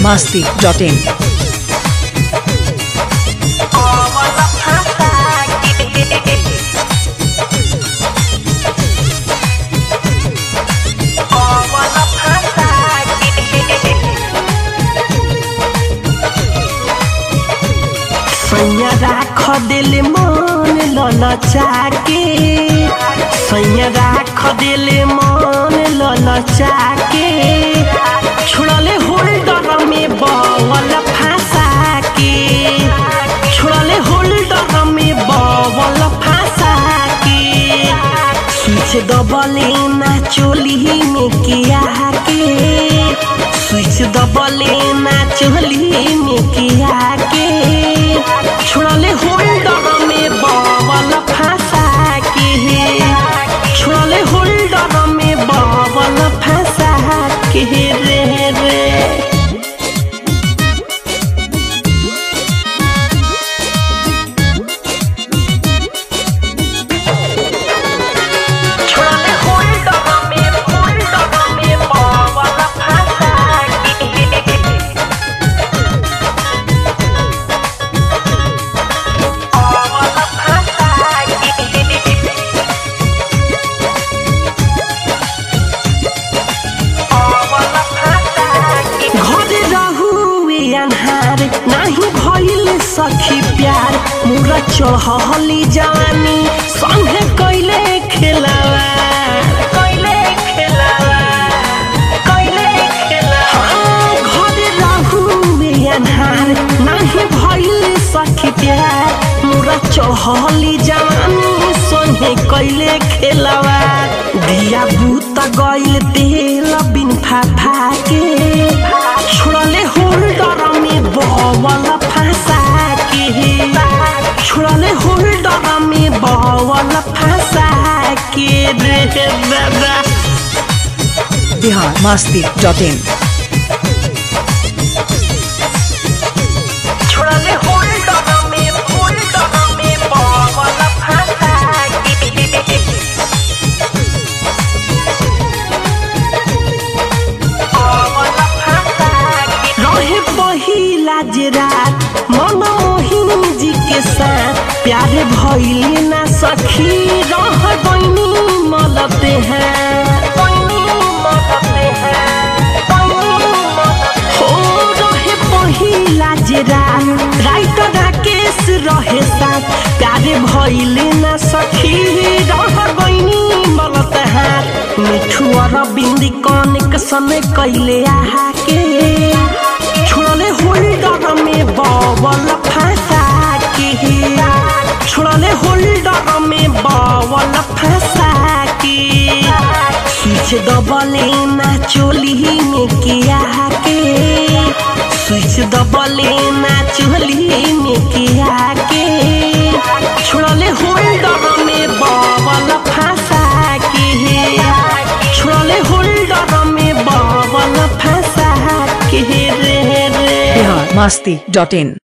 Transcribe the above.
biharmasti.in सैया राख दिल मन ललचा के सैया राख दिल मन ललचा के छुड़ले होल्डर में बवल फंसा के छुड़ले होल्डर में बवल फंसा के स्विच दबले ना चोली में किया के स्विच दबले ना चोली में किया के छुड़ले होल्डर में बवल फंसा के छुड़ले होल्डर में बवल फंसा के रे रे छुड़ले होल्डर में बवल फंसा नहीं भइल सखी प्यार मुरा चढ़ली जवानी संगे कैले खेलावा घरे रहू में अन्हार नहीं भइल सखी प्यार मुरा चढ़ली जवानी संगे कैले खेलावा दिया बूता गइल तेल बिन फाफा के छुड़ले होल्डर में बवल फंसा के छुड़ले होल्डर में बवल फंसा के रे बाबा biharmasti.in छुड़ले होल्डर में बवल फंसा के रहे पहिला जे रात मनमोहिनी जी के साथ प्यार भइले ना सखी रह गइनी मलते हैं हो रहे पहिला जे रात राइटर राकेश रहे साथ प्यार भइले ना सखी रह गइनी मलते हैं मिठू और बिंदी कनेक्शन कैले आहा के छुड़ले होल्डर में बवल फंसा के छुड़ले होल्डर में बवल फंसा के स्विच दबले ना चोली में किया के स्विच दबले ना चोली में किया के छुड़ले होल्डर में बवल फंसा के छुड़ले होल्डर में बवल फंसा के रे रे biharmasti.in